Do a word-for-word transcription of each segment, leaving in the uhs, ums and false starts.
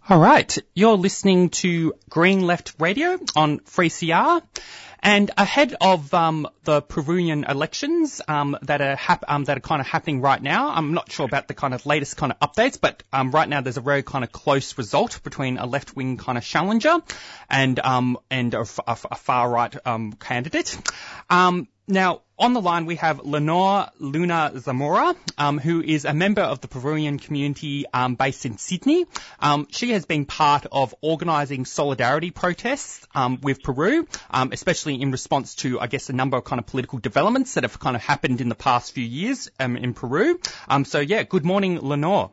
All right, you're listening to Green Left Radio on three C R. And ahead of um, the Peruvian elections um, that are hap- um, that are kind of happening right now, I'm not sure about the kind of latest kind of updates, but um, right now there's a very kind of close result between a left-wing kind of challenger and um, and a, a, a far-right um, candidate. Um, now, on the line we have Lenore Luna Zamora, um, who is a member of the Peruvian community um, based in Sydney. Um, she has been part of organising solidarity protests um, with Peru, um, especially in response to, I guess, a number of kind of political developments that have kind of happened in the past few years um, in Peru. Um, so, yeah, good morning, Lenore.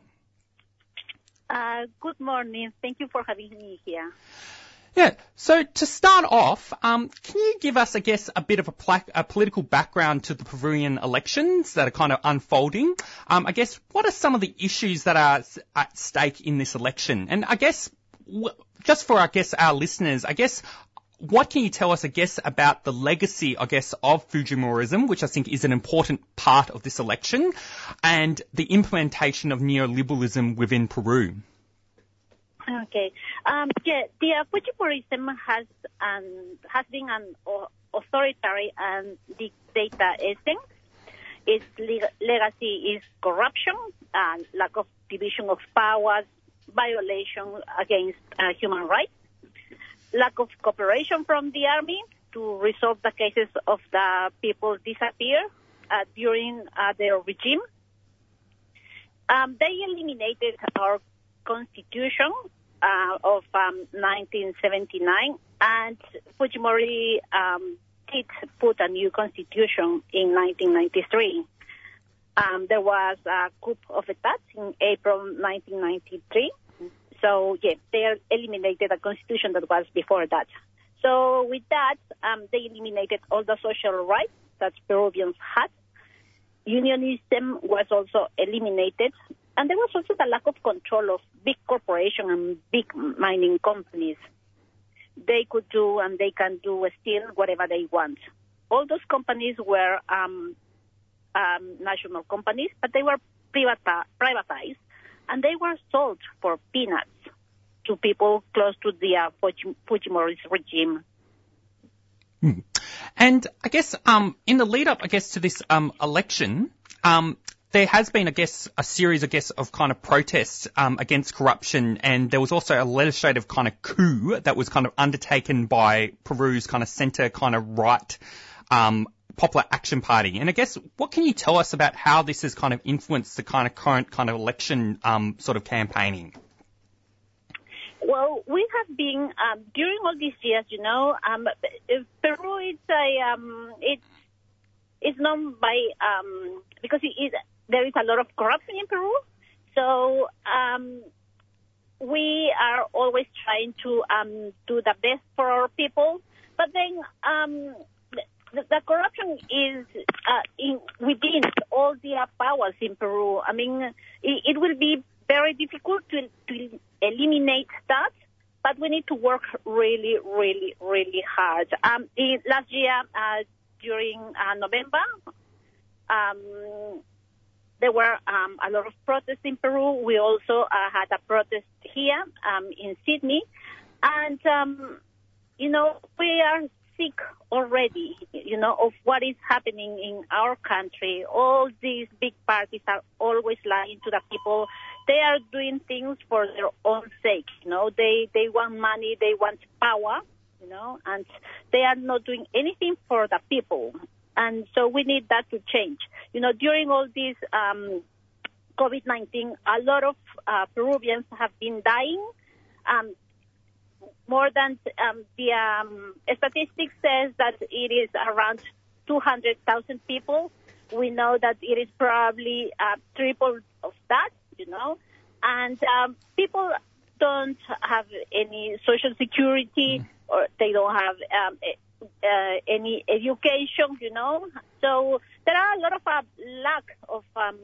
Uh, good morning. Thank you for having me here. Yeah, so to start off, um, can you give us, I guess, a bit of a, pla- a political background to the Peruvian elections that are kind of unfolding? Um, I guess, what are some of the issues that are at stake in this election? And I guess, w- just for, I guess, our listeners, I guess, what can you tell us, I guess, about the legacy, I guess, of Fujimorism, which I think is an important part of this election, and the implementation of neoliberalism within Peru? Okay. Um, yeah, the uh, Fujimorism has um, has been an uh, authoritarian and dictator. Its leg- legacy is corruption, and lack of division of powers, violation against uh, human rights, lack of cooperation from the army to resolve the cases of the people disappear uh, during uh, their regime. Um, they eliminated our Constitution uh, of um, nineteen seventy-nine, and Fujimori um, did put a new constitution in nineteen ninety-three. Um, there was a coup of etat in April nineteen ninety-three. So, yeah, they eliminated a constitution that was before that. So, with that, um, they eliminated all the social rights that Peruvians had. Unionism was also eliminated. And there was also the lack of control of big corporations and big mining companies. They could do and they can do still whatever they want. All those companies were um, um, national companies, but they were privata- privatized, and they were sold for peanuts to people close to the uh, Fujim- Fujimori's regime. Hmm. And I guess um, in the lead up, I guess, to this um, election, um, there has been, I guess, a series, I guess, of kind of protests um, against corruption, and there was also a legislative kind of coup that was kind of undertaken by Peru's kind of centre kind of right um, Popular Action Party. And I guess, what can you tell us about how this has kind of influenced the kind of current kind of election um, sort of campaigning? Well, we have been, um, during all these years, you know, um, Peru is a, um, it's, it's known by, um, because it is, there is a lot of corruption in Peru. So um, we are always trying to um, do the best for our people. But then um, the, the corruption is uh, in, within all the powers in Peru. I mean, it, it will be very difficult to, to eliminate that, but we need to work really, really, really hard. Um, in, last year, uh, during uh, November, um, there were um, a lot of protests in Peru. We also uh, had a protest here um, in Sydney. And, um, you know, we are sick already, you know, of what is happening in our country. All these big parties are always lying to the people. They are doing things for their own sake, you know. They, they want money, they want power, you know, and they are not doing anything for the people. And so we need that to change. You know, during all this um, COVID nineteen, a lot of uh, Peruvians have been dying. Um, more than um, the um, statistics says that it is around two hundred thousand people. We know that it is probably uh, triple of that, you know. And um, people don't have any social security, or they don't have um, Uh, any education, you know. So there are a lot of uh, lack of um,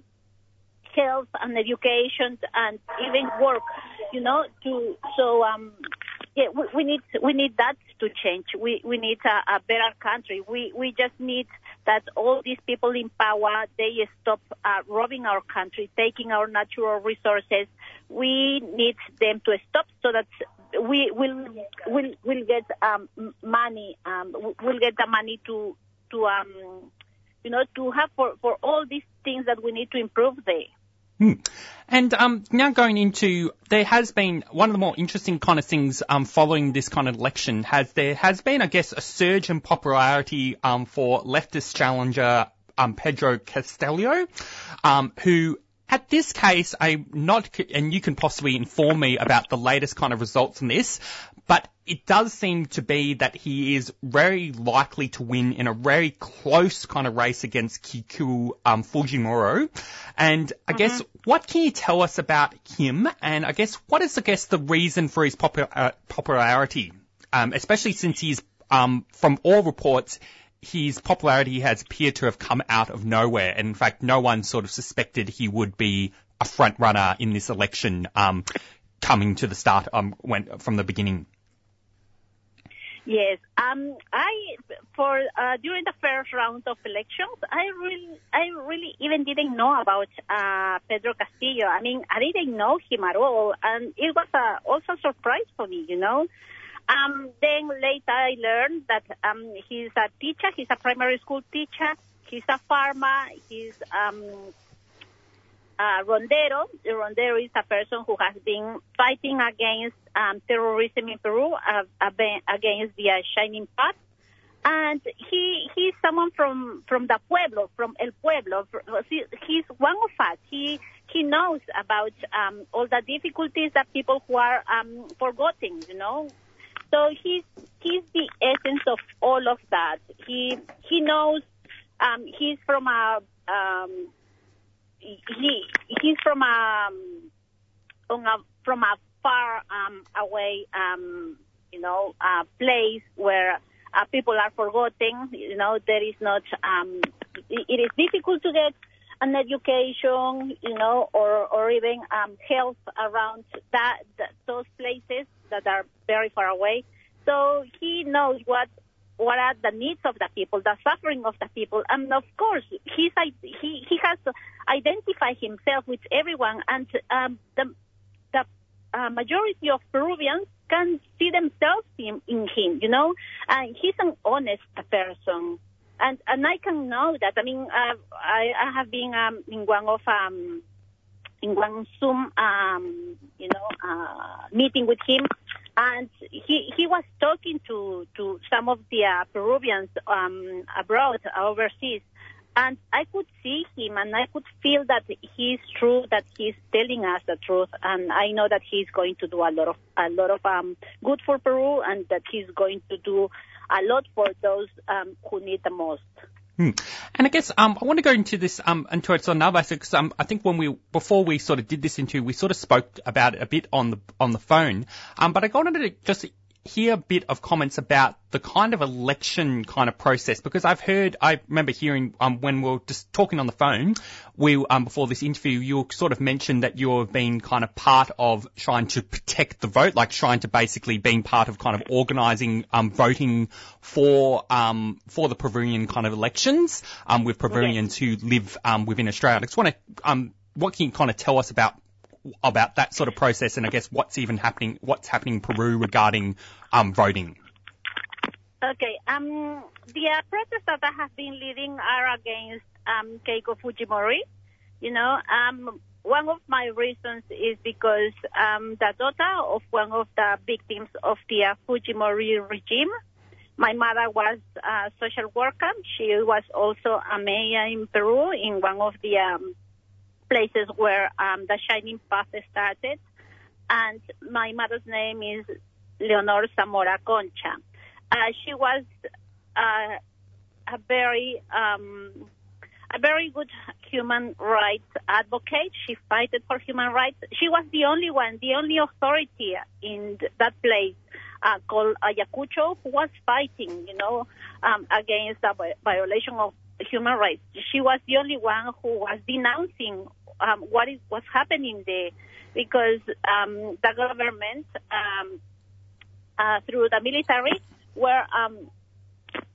health and education and even work, you know. To so um, yeah, we, we need we need that to change. We we need a, a better country. We we just need that all these people in power, they stop uh, robbing our country, taking our natural resources. We need them to stop so that we will will will get um, money. Um, we'll get the money to to um, you know to have for, for all these things that we need to improve there. Hmm. And um, now going into, there has been one of the more interesting kind of things um, following this kind of election has there has been, I guess, a surge in popularity um, for leftist challenger um, Pedro Castillo, um, who at this case, I'm not, and you can possibly inform me about the latest kind of results on this, but it does seem to be that he is very likely to win in a very close kind of race against Keiko um, Fujimori. And I mm-hmm. guess, what can you tell us about him? And I guess, what is, I guess, the reason for his popu- uh, popularity? Um, especially since he's, um, from all reports, his popularity has appeared to have come out of nowhere. And in fact, no one sort of suspected he would be a front runner in this election, um, coming to the start, um, when, from the beginning. Yes, um, I for uh, during the first round of elections, I really, I really even didn't know about uh, Pedro Castillo. I mean, I didn't know him at all, and it was uh, also a surprise for me, you know. Um, then later I learned that um, he's a teacher. He's a primary school teacher. He's a farmer. He's um, a rondero. The rondero is a person who has been fighting against um, terrorism in Peru, uh, against the uh, Shining Path. And he he's someone from, from the pueblo, from El Pueblo. He's one of us. He he knows about um, all the difficulties that people who are um, forgotten, you know. So he's he's the essence of all of that. He he knows. Um, he's from a um, he he's from a, on a from a far um, away um, you know uh, place where uh, people are forgotten. You know, there is not. Um, it, it is difficult to get an education, you know, or or even um, health around that, that those places that are very far away. So he knows what what are the needs of the people, the suffering of the people, and of course he's he he has to identify himself with everyone, and um, the the uh, majority of Peruvians can see themselves in, in him, you know, and he's an honest person. And and I can know that. I mean, uh, I I have been um, in one of um in one Zoom um you know uh, meeting with him, and he he was talking to to some of the uh, Peruvians um abroad, overseas, and I could see him and I could feel that he's true, that he's telling us the truth, and I know that he's going to do a lot of a lot of um good for Peru, and that he's going to do a lot for those um, who need the most. Hmm. And I guess um, I want to go into this um, into it on another basis, because um, I think when we before we sort of did this into, we sort of spoke about it a bit on the on the phone. Um, but I wanted to just hear a bit of comments about the kind of election kind of process, because I've heard, I remember hearing um, when we were just talking on the phone, we um, before this interview, you sort of mentioned that you have been kind of part of trying to protect the vote, like trying to basically being part of kind of organising um, voting for um, for the Peruvian kind of elections um, with Peruvians okay. who live um, within Australia. I just want to, um, what can you kind of tell us about about that sort of process, and I guess what's even happening, what's happening in Peru regarding um, voting? Okay, um, the uh, protests that I have been leading are against um, Keiko Fujimori. You know, um, one of my reasons is because um, the daughter of one of the victims of the uh, Fujimori regime. My mother was a social worker. She was also a mayor in Peru, in one of the um, places where um, the Shining Path started, and my mother's name is Leonor Zamora Concha. Uh, she was uh, a very um, a very good human rights advocate. She fought for human rights. She was the only one, the only authority in that place uh, called Ayacucho who was fighting, you know, um, against the violation of human rights. She was the only one who was denouncing um, what is what's happening there, because um, the government, um, uh, through the military, were um,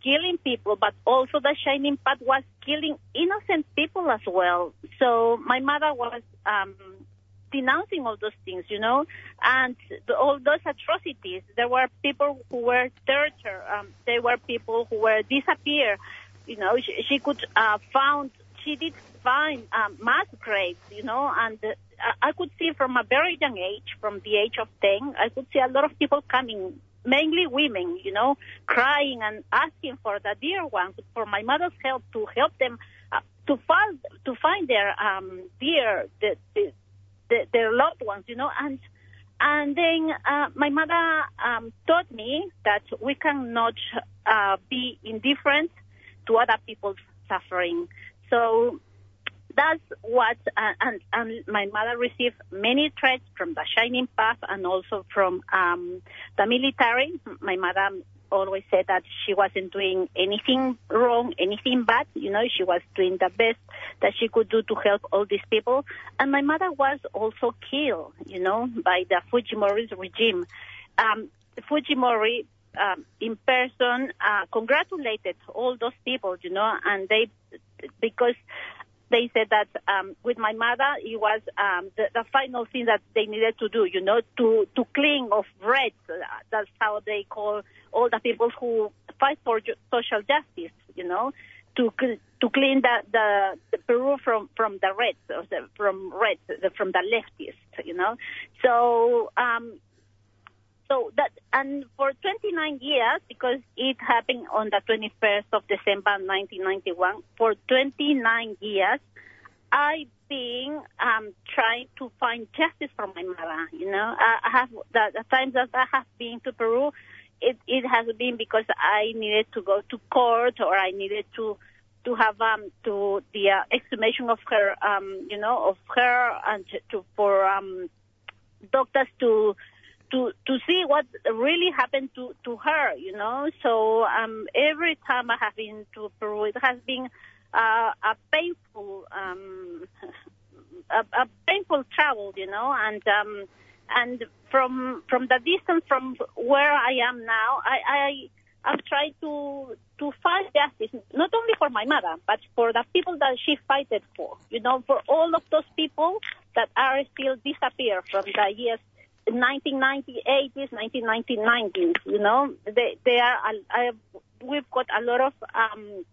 killing people, but also the Shining Path was killing innocent people as well. So my mother was um, denouncing all those things, you know, and the, all those atrocities. There were people who were tortured. Um, there were people who were disappeared. You know, she, she could uh, found, she did find um, mass graves, you know, and uh, I could see from a very young age, from the age of ten, I could see a lot of people coming, mainly women, you know, crying and asking for the dear ones, for my mother's help, to help them uh, to find to find their um, dear, the, the, the, their loved ones, you know, and and then uh, my mother um, taught me that we cannot uh, be indifferent to other people's suffering. So that's what, uh, and, and my mother received many threats from the Shining Path and also from um, the military. My mother always said that she wasn't doing anything wrong, anything bad. You know, she was doing the best that she could do to help all these people. And my mother was also killed, you know, by the Fujimori's regime. Um, Fujimori, um, in person, uh, congratulated all those people, you know, and they, because they said that um, with my mother, it was um, the, the final thing that they needed to do, you know, to, to clean of reds. That's how they call all the people who fight for ju- social justice, you know, to to clean the, the, the Peru from, from the reds, or the, from reds, the, from the leftists, you know. So, um, so that, and for twenty-nine years, because it happened on the twenty-first of December, nineteen ninety-one, for twenty-nine years, I've been um, trying to find justice for my mother, you know. I have, the, the times that I have been to Peru, it, it has been because I needed to go to court, or I needed to to have um to the uh, exhumation of her, um, you know, of her, and to for um doctors to to to see what really happened to, to her, you know. So um, every time I have been to Peru, it has been uh, a painful um, a, a painful travel, you know. And um, and from from the distance from where I am now, I I I've tried to to find justice, not only for my mother, but for the people that she fought for, you know, for all of those people that are still disappeared from the years nineteen ninety, eighties, nineteen ninety, nineties, you know. They, they are, I, we've got a lot of um,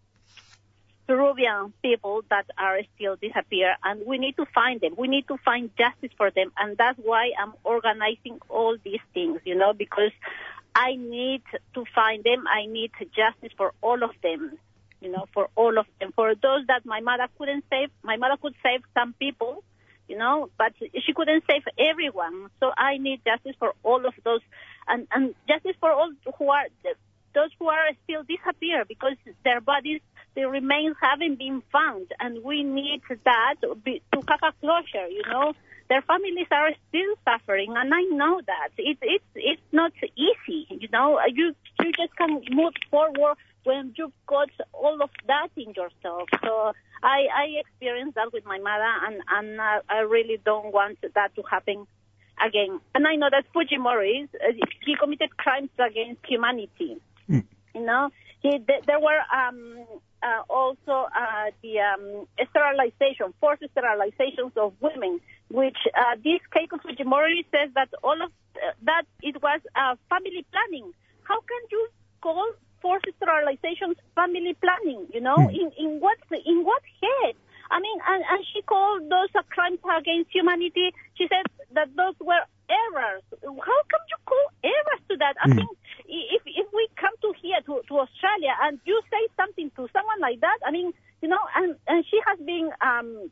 Peruvian people that are still disappeared, and we need to find them. We need to find justice for them, and that's why I'm organizing all these things, you know, because I need to find them. I need justice for all of them, you know, for all of them. For those that my mother couldn't save, my mother could save some people, you know, but she couldn't save everyone. So I need justice for all of those, and, and justice for all who are, those who are still disappeared, because their bodies, their remains haven't been found, and we need that to have a closure, you know. Their families are still suffering, and I know that. It, it's it's not easy, you know. You, you just can't move forward when you've got all of that in yourself. So I, I experienced that with my mother, and, and uh, I really don't want that to happen again. And I know that Fujimori, uh, he committed crimes against humanity. Mm. You know, he, th- there were um, uh, also uh, the um, sterilization, forced sterilizations of women, which uh, this Keiko Fujimori says that all of uh, that it was uh, family planning. How can you call forced sterilizations family planning? You know, mm. in in what in what head? I mean, and, and she called those uh, crimes against humanity. She said that those were errors. How come you call errors to that? I mm. think if if we come to here to, to Australia and you say something to someone like that, I mean, you know, and and she has been um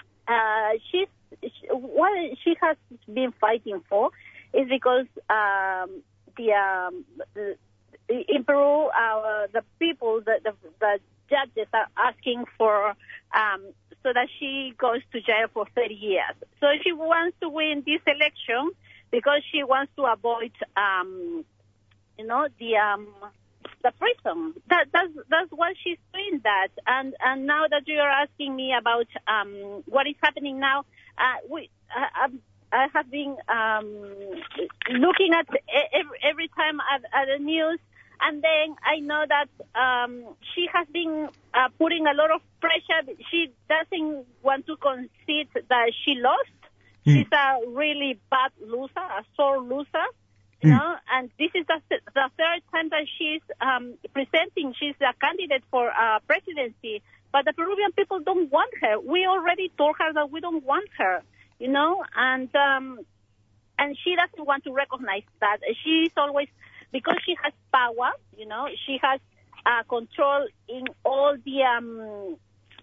uh she's she, what she has been fighting for is because um the um the, in Peru uh, the people the, the the judges are asking for um so that she goes to jail for thirty years. So she wants to win this election because she wants to avoid, um, you know, the um, the prison. That that's that's why she's doing that. And and now that you are asking me about um, what is happening now, uh, we uh, I have been um, looking at every, every time at, at the news. And then I know that um, she has been uh, putting a lot of pressure. She doesn't want to concede that she lost. Mm. She's a really bad loser, a sore loser, you mm. know. And this is the, the third time that she's um, presenting. She's a candidate for uh, presidency. But the Peruvian people don't want her. We already told her that we don't want her, you know. And um, and she doesn't want to recognize that. She's always... Because she has power, you know, she has uh, control in all the, um,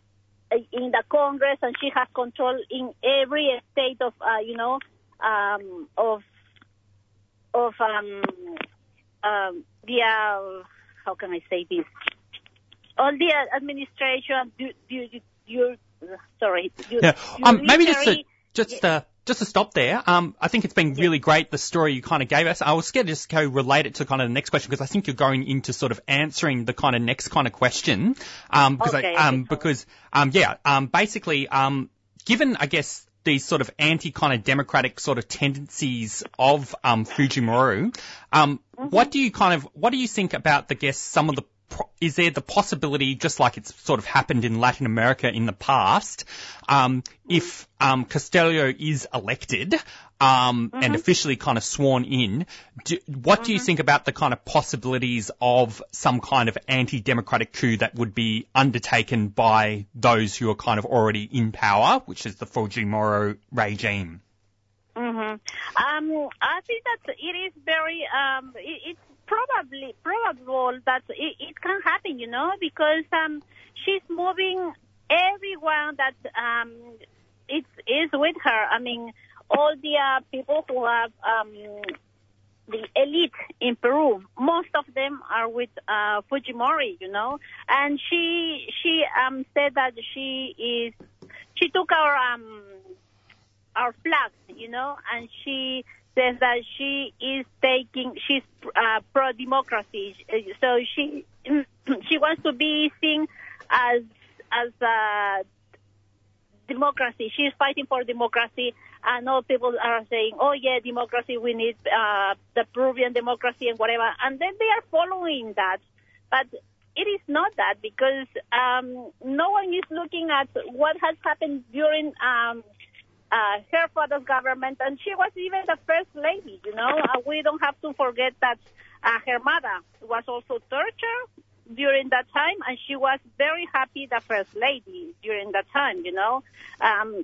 in the Congress, and she has control in every state of, uh, you know, um, of, of, um, um, the, uh, how can I say this? All the administration, you, you, you, sorry. You, yeah. Um, maybe just to, just, uh, Just to stop there, um, I think it's been really great, the story you kind of gave us. I was scared to just go relate it to kind of the next question, because I think you're going into sort of answering the kind of next kind of question. Um, because, okay, I, um, okay. because, um, yeah, um, basically, um, given, I guess, these sort of anti kind of democratic sort of tendencies of, um, Fujimori, um, mm-hmm. what do you kind of, what do you think about, the guess, some of the, is there the possibility, just like it's sort of happened in Latin America in the past, um, if um, Castillo is elected um, mm-hmm. and officially kind of sworn in, do, what mm-hmm. do you think about the kind of possibilities of some kind of anti-democratic coup that would be undertaken by those who are kind of already in power, which is the Fujimori regime? Mm-hmm. Um, I think that it is very, um, it, it's probably probable that it, it can happen, you know, because um, she's moving everyone that um, it's, is with her. I mean, all the uh, people who have um, the elite in Peru, most of them are with uh, Fujimori, you know, and she she um, said that she is she took our um, our flags, you know, and she says that she is taking, she's uh, pro-democracy. So she she wants to be seen as as a democracy. She's fighting for democracy, and all people are saying, oh yeah, democracy, we need uh, the Peruvian democracy and whatever. And then they are following that. But it is not that, because um, no one is looking at what has happened during um, Uh, her father's government, and she was even the first lady, you know. Uh, we don't have to forget that uh, her mother was also tortured during that time, and she was very happy, the first lady, during that time, you know. Um,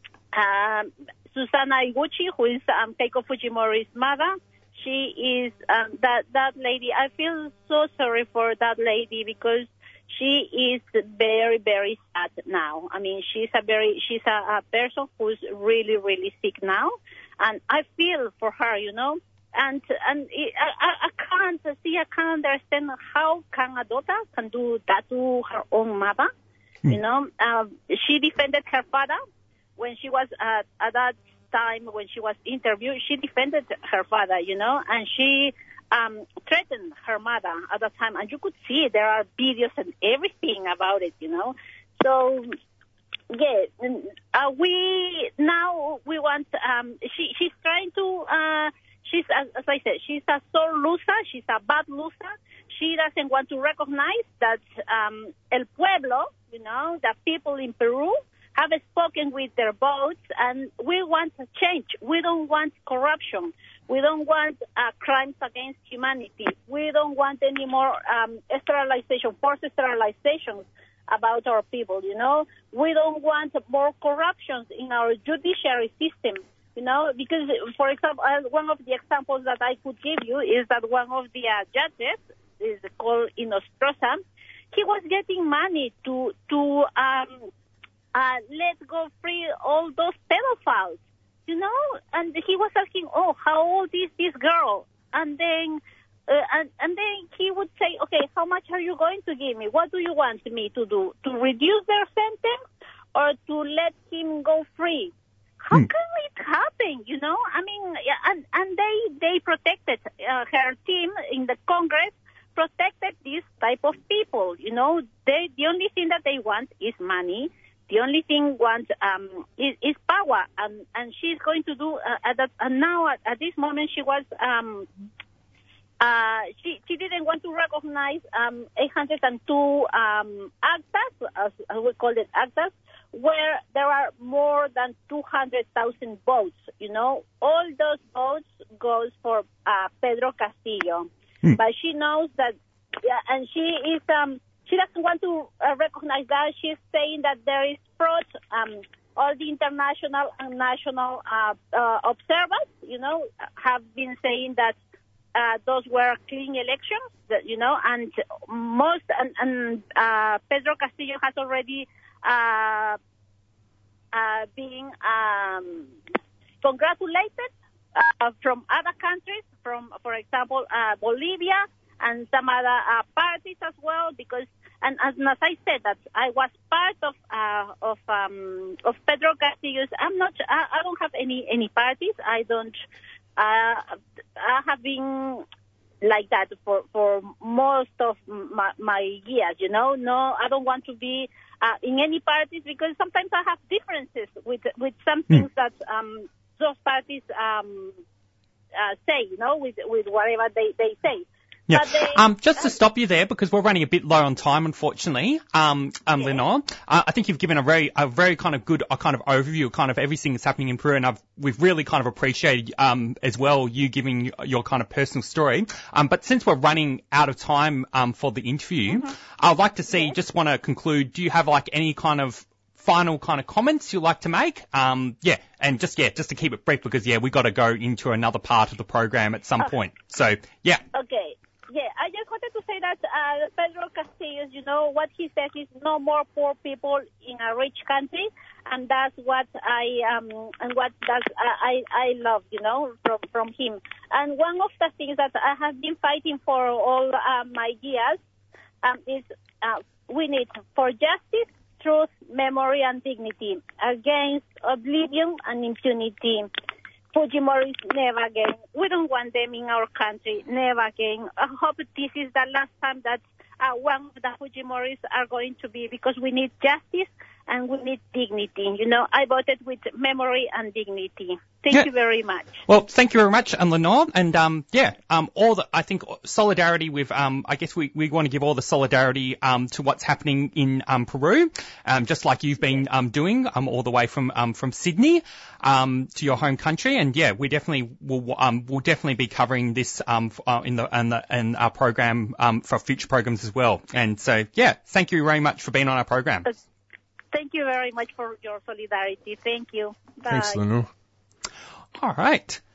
um, Susana Iguchi, who is um, Keiko Fujimori's mother, she is um, that, that lady. I feel so sorry for that lady, because she is very, very sad now. I mean, she's a very, she's a, a person who's really, really sick now, and I feel for her, you know. And and it, I, I can't see, I can't understand how can a daughter can do that to her own mother, mm. you know. Um, she defended her father when she was at, at that time when she was interviewed. She defended her father, you know, and she. Um, threatened her mother at the time, and you could see there are videos and everything about it, you know. So, yeah, uh, we now we want. Um, she she's trying to. Uh, she's as, as I said, she's a sore loser. She's a bad loser. She doesn't want to recognize that um, el pueblo, you know, the people in Peru, have spoken with their votes, and we want a change. We don't want corruption. We don't want uh, crimes against humanity. We don't want any more um, sterilization, forced sterilizations about our people, you know. We don't want more corruptions in our judiciary system, you know, because, for example, uh, one of the examples that I could give you is that one of the uh, judges, is called Inostroza, he was getting money to, to um, uh, let go free all those pedophiles. You know, and he was asking, oh, how old is this girl? And then, uh, and, and then he would say, okay, how much are you going to give me? What do you want me to do? To reduce their sentence or to let him go free? How hmm. can it happen? You know, I mean, and, and they, they protected, uh, her team in the Congress protected this type of people. You know, they, the only thing that they want is money. The only thing want um, is, is power, and and she's going to do uh, at that. And now at, at this moment, she was um, uh, she she didn't want to recognize um, eight hundred two um, actas, as, as we call it actas, where there are more than two hundred thousand votes. You know, all those votes goes for uh, Pedro Castillo, hmm. but she knows that, yeah, and she is um, she doesn't want to uh, recognize that. She's saying that there is fraud. Um, all the international and national uh, uh, observers, you know, have been saying that uh, those were clean elections, that, you know, and most and, and uh, Pedro Castillo has already uh, uh, been um, congratulated uh, from other countries, from, for example, uh, Bolivia and some other uh, parties as well, because, and, and as I said, that I was part of uh, of um, of Pedro Castillo's. I'm not. I, I don't have any any parties. I don't. Uh, I have been like that for for most of my, my years. You know, no, I don't want to be uh, in any parties because sometimes I have differences with with some things mm. that um, those parties um, uh, say. You know, with with whatever they they say. Yeah. They, um, just to stop you there, because we're running a bit low on time, unfortunately, um, um, yeah. Lenore, uh, I think you've given a very, a very kind of good, a kind of overview of kind of everything that's happening in Peru, and I've, we've really kind of appreciated, um, as well, you giving your kind of personal story. Um, but since we're running out of time, um, for the interview, mm-hmm. I'd like to see, yes. just want to conclude, do you have like any kind of final kind of comments you'd like to make? Um, yeah, and just, yeah, just to keep it brief, because, yeah, we got to go into another part of the program at some okay. point. So, yeah. Okay. Yeah, I just wanted to say that uh, Pedro Castillo, you know, what he says is no more poor people in a rich country, and that's what I um and what that's uh, I I love, you know, from from him. And one of the things that I have been fighting for all uh, my years um, is uh, we need for justice, truth, memory, and dignity against oblivion and impunity. Fujimoris, never again. We don't want them in our country, never again. I hope this is the last time that uh, one of the Fujimoris are going to be, because we need justice and we need dignity. You know, I voted with memory and dignity. Thank yeah. you very much. Well, thank you very much, um, Lenore. And, um, yeah, um, all the, I think solidarity with, um, I guess we, we want to give all the solidarity, um, to what's happening in, um, Peru, um, just like you've been, um, doing, um, all the way from, um, from Sydney, um, to your home country. And yeah, we definitely will, um, we'll definitely be covering this, um, uh, in the, in the, in our program, um, for future programs as well. And so, yeah, thank you very much for being on our program. Thank you very much for your solidarity. Thank you. Bye. Thanks, Lenore. All right.